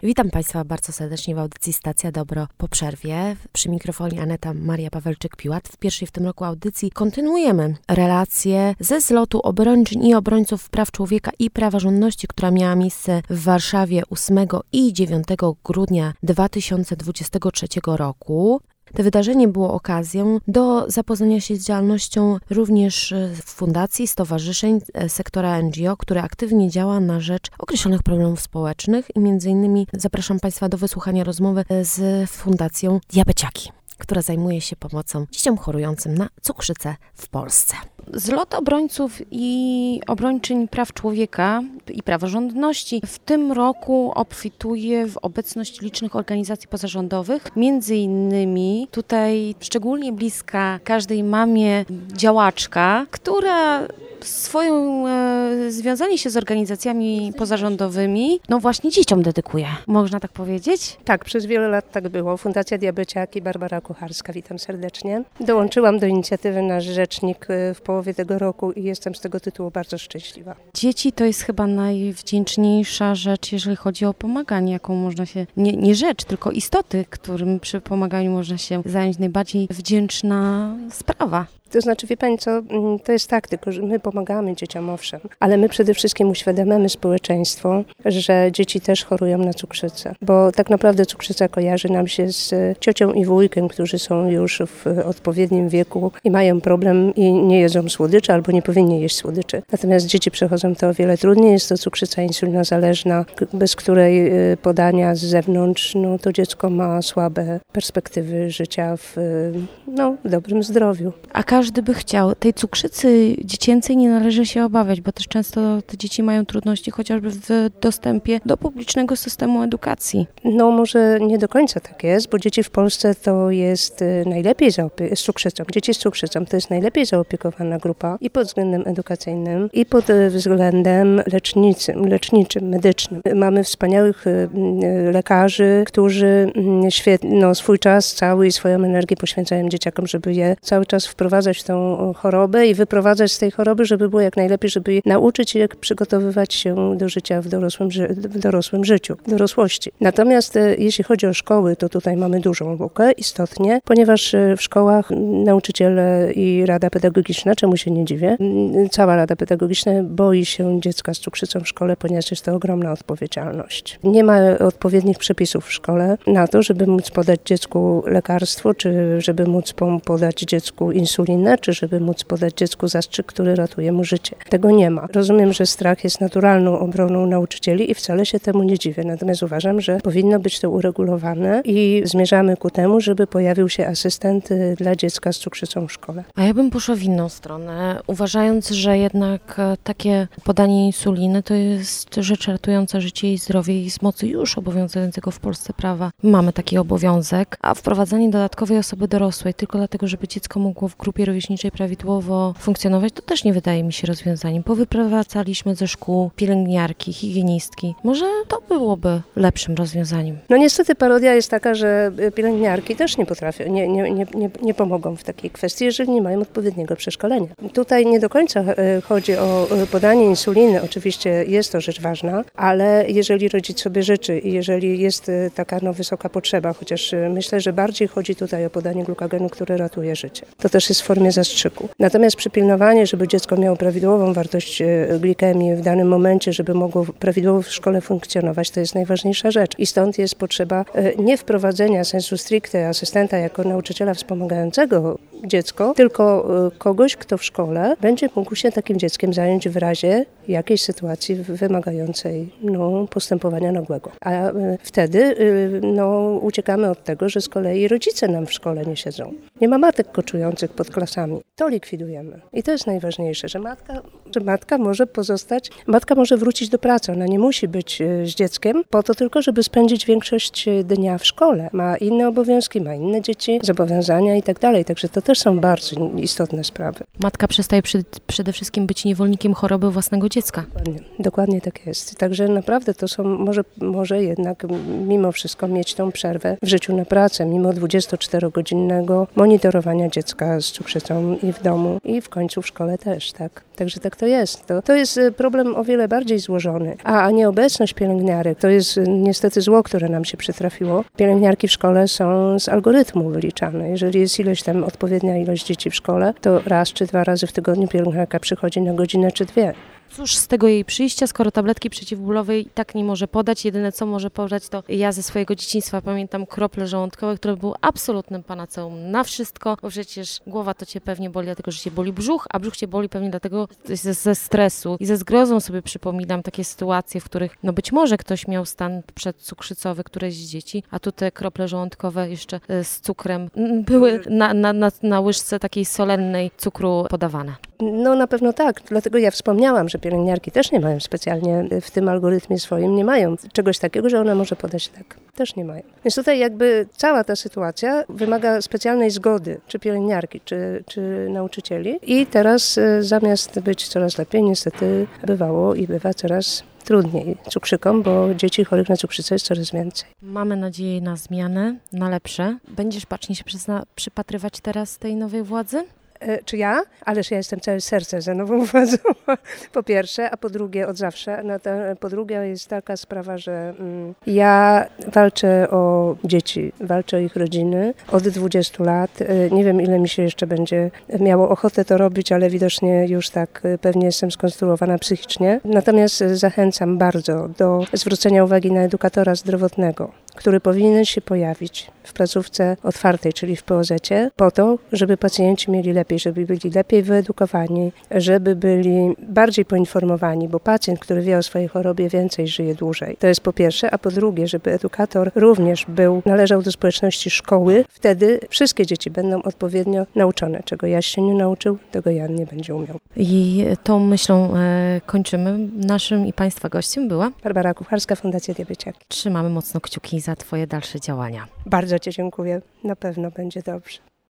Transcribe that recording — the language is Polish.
Witam Państwa bardzo serdecznie w audycji Stacja Dobro po przerwie. Przy mikrofonie Aneta Maria Pawelczyk-Piłat. W pierwszej w tym roku audycji kontynuujemy relacje ze zlotu obrończyń i obrońców praw człowieka i praworządności, która miała miejsce w Warszawie 8 i 9 grudnia 2023 roku. To wydarzenie było okazją do zapoznania się z działalnością również fundacji, stowarzyszeń, sektora NGO, które aktywnie działa na rzecz określonych problemów społecznych i między innymi zapraszam Państwa do wysłuchania rozmowy z Fundacją Diabeciaki, która zajmuje się pomocą dzieciom chorującym na cukrzycę w Polsce. Zlot obrońców i obrończyń praw człowieka i praworządności w tym roku obfituje w obecność licznych organizacji pozarządowych, między innymi tutaj szczególnie bliska każdej mamie działaczka, która swoją związanie się z organizacjami pozarządowymi, właśnie dzieciom dedykuje. Można tak powiedzieć? Tak, przez wiele lat tak było. Fundacja Diabeciaki, Barbara Kucharska, witam serdecznie. Dołączyłam do inicjatywy Nasz Rzecznik w połowie tego roku i jestem z tego tytułu bardzo szczęśliwa. Dzieci to jest chyba najwdzięczniejsza rzecz, jeżeli chodzi o pomaganie, jaką można się, nie rzecz, tylko istoty, którym przy pomaganiu można się zająć, najbardziej wdzięczna sprawa. To znaczy, wie Pani co, to jest tak, tylko że my pomagamy dzieciom, owszem, ale my przede wszystkim uświadamiamy społeczeństwo, że dzieci też chorują na cukrzycę, bo tak naprawdę cukrzyca kojarzy nam się z ciocią i wujkiem, którzy są już w odpowiednim wieku i mają problem i nie jedzą słodyczy albo nie powinni jeść słodyczy. Natomiast dzieci przechodzą to o wiele trudniej, jest to cukrzyca insulinozależna, bez której podania z zewnątrz, to dziecko ma słabe perspektywy życia w dobrym zdrowiu. A każdy by chciał. Tej cukrzycy dziecięcej nie należy się obawiać, bo też często te dzieci mają trudności chociażby w dostępie do publicznego systemu edukacji. Może nie do końca tak jest, bo dzieci w Polsce to jest najlepiej z cukrzycą. Dzieci z cukrzycą to jest najlepiej zaopiekowana grupa i pod względem edukacyjnym, i pod względem leczniczym, medycznym. Mamy wspaniałych lekarzy, którzy swój czas cały i swoją energię poświęcają dzieciakom, żeby je cały czas wprowadzać w tą chorobę i wyprowadzać z tej choroby, żeby było jak najlepiej, żeby je nauczyć, jak przygotowywać się do życia w dorosłym życiu, w dorosłości. Natomiast jeśli chodzi o szkoły, to tutaj mamy dużą lukę, istotnie, ponieważ w szkołach nauczyciele i Rada Pedagogiczna, czemu się nie dziwię, cała Rada Pedagogiczna boi się dziecka z cukrzycą w szkole, ponieważ jest to ogromna odpowiedzialność. Nie ma odpowiednich przepisów w szkole na to, żeby móc podać dziecku lekarstwo, czy żeby móc podać dziecku insulinę, czy żeby móc podać dziecku zastrzyk, który ratuje mu życie. Tego nie ma. Rozumiem, że strach jest naturalną obroną nauczycieli i wcale się temu nie dziwię. Natomiast uważam, że powinno być to uregulowane i zmierzamy ku temu, żeby pojawił się asystent dla dziecka z cukrzycą w szkole. A ja bym poszła w inną stronę, uważając, że jednak takie podanie insuliny to jest rzecz ratująca życie i zdrowie i z mocy już obowiązującego w Polsce prawa. Mamy taki obowiązek, a wprowadzanie dodatkowej osoby dorosłej tylko dlatego, żeby dziecko mogło w grupie rówieśniczej prawidłowo funkcjonować, to też nie wydaje mi się rozwiązaniem. Powyprowadzaliśmy ze szkół pielęgniarki, higienistki. Może to byłoby lepszym rozwiązaniem. Niestety parodia jest taka, że pielęgniarki też nie potrafią, nie pomogą w takiej kwestii, jeżeli nie mają odpowiedniego przeszkolenia. Tutaj nie do końca chodzi o podanie insuliny. Oczywiście jest to rzecz ważna, ale jeżeli rodzic sobie życzy i jeżeli jest taka wysoka potrzeba, chociaż myślę, że bardziej chodzi tutaj o podanie glukagenu, który ratuje życie. To też jest w formie zastrzyku. Natomiast przypilnowanie, żeby dziecko miało prawidłową wartość glikemii w danym momencie, żeby mogło prawidłowo w szkole funkcjonować, to jest najważniejsza rzecz. I stąd jest potrzeba nie wprowadzenia sensu stricte asystenta jako nauczyciela wspomagającego dziecko, tylko kogoś, kto w szkole będzie mógł się takim dzieckiem zająć w razie jakiejś sytuacji wymagającej postępowania nagłego. A wtedy uciekamy od tego, że z kolei rodzice nam w szkole nie siedzą. Nie ma matek koczujących pod klasami. To likwidujemy. I to jest najważniejsze, że matka może wrócić do pracy. Ona nie musi być z dzieckiem po to tylko, żeby spędzić większość dnia w szkole. Ma inne obowiązki, ma inne dzieci, zobowiązania i tak dalej. Także to też są bardzo istotne sprawy. Matka przestaje przede wszystkim być niewolnikiem choroby własnego dziecka. Dokładnie tak jest. Także naprawdę to są, może jednak mimo wszystko mieć tą przerwę w życiu na pracę, mimo 24-godzinnego monitorowania dziecka z cukrzycą cukrzycą i w domu, i w końcu w szkole też, tak. Także tak to jest. To jest problem o wiele bardziej złożony. A nieobecność pielęgniarek to jest niestety zło, które nam się przytrafiło. Pielęgniarki w szkole są z algorytmu wyliczane. Jeżeli jest odpowiednia ilość dzieci w szkole, to raz czy 2 razy w tygodniu pielęgniarka przychodzi na godzinę czy 2. Cóż z tego jej przyjścia, skoro tabletki przeciwbólowe i tak nie może podać. Jedyne co może podać, to ja ze swojego dzieciństwa pamiętam krople żołądkowe, które były absolutnym panaceum na wszystko, bo przecież głowa to cię pewnie boli, dlatego że cię boli brzuch, a brzuch cię boli pewnie dlatego ze stresu. I ze zgrozą sobie przypominam takie sytuacje, w których być może ktoś miał stan przedcukrzycowy, któreś z dzieci, a tu te krople żołądkowe jeszcze z cukrem były na łyżce takiej solennej cukru podawane. No na pewno tak, dlatego ja wspomniałam, że pielęgniarki też nie mają specjalnie w tym algorytmie swoim, nie mają czegoś takiego, że ona może podać tak. Też nie mają. Więc tutaj jakby cała ta sytuacja wymaga specjalnej zgody, czy pielęgniarki, czy nauczycieli. I teraz zamiast być coraz lepiej, niestety bywało i bywa coraz trudniej cukrzykom, bo dzieci chorych na cukrzycę jest coraz więcej. Mamy nadzieję na zmianę, na lepsze. Będziesz bacznie się przypatrywać teraz tej nowej władzy? Czy ja? Ależ ja jestem całe serce za nową władzą, po pierwsze, a po drugie od zawsze. Po drugie jest taka sprawa, że ja walczę o dzieci, walczę o ich rodziny od 20 lat. Nie wiem, ile mi się jeszcze będzie miało ochotę to robić, ale widocznie już tak pewnie jestem skonstruowana psychicznie. Natomiast zachęcam bardzo do zwrócenia uwagi na edukatora zdrowotnego, który powinien się pojawić w placówce otwartej, czyli w POZ-cie, po to, żeby pacjenci mieli lepiej, żeby byli lepiej wyedukowani, żeby byli bardziej poinformowani, bo pacjent, który wie o swojej chorobie, więcej żyje dłużej. To jest po pierwsze, a po drugie, żeby edukator również należał do społeczności szkoły. Wtedy wszystkie dzieci będą odpowiednio nauczone. Czego Jaś się nie nauczył, tego Jan nie będzie umiał. I tą myślą kończymy. Naszym i Państwa gościem była Barbara Kucharska, Fundacja Diabeciaki. Trzymamy mocno kciuki za Twoje dalsze działania. Bardzo Ci dziękuję. Na pewno będzie dobrze.